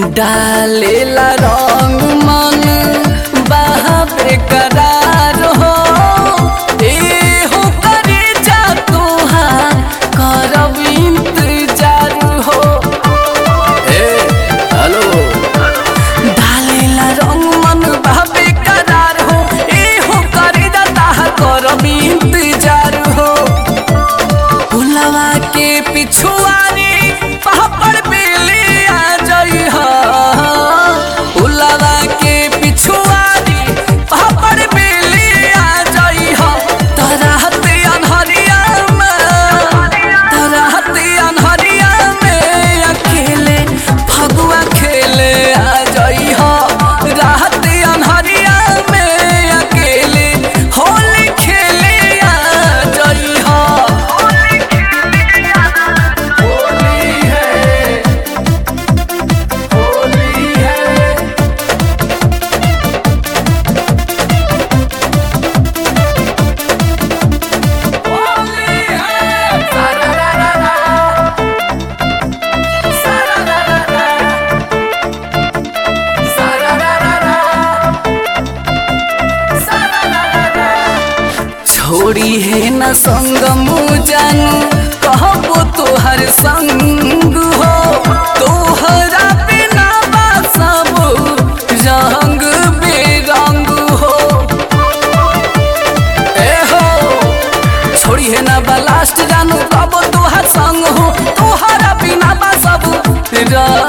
डालेला रंग मन बहावे करार हो ए हो करे जा तोहार करब इंतजार हो। ए हेलो डालेला रंग मन बहावे करार हो ए हो करे जा तोहार करब इंतजार हो। भुलवा के पिछुआरी पहाड़ बेली आ जाई हा भुलवा के पिछुआरी पहाड़ बेली आ जाई हा तरहत अनहरिया में अकेले फगुआ खेले आ जाई हा राहत अनहरिया में अकेले होली खेले आ जाई हा। छोड़ी है न संग जानू कहबो तोहर संग हो तोहरा बिना सब रंग बेरंग हो। ए हो छोड़ी है न लास्ट जानू कहबो तोहर संग हो तोहरा बिना सब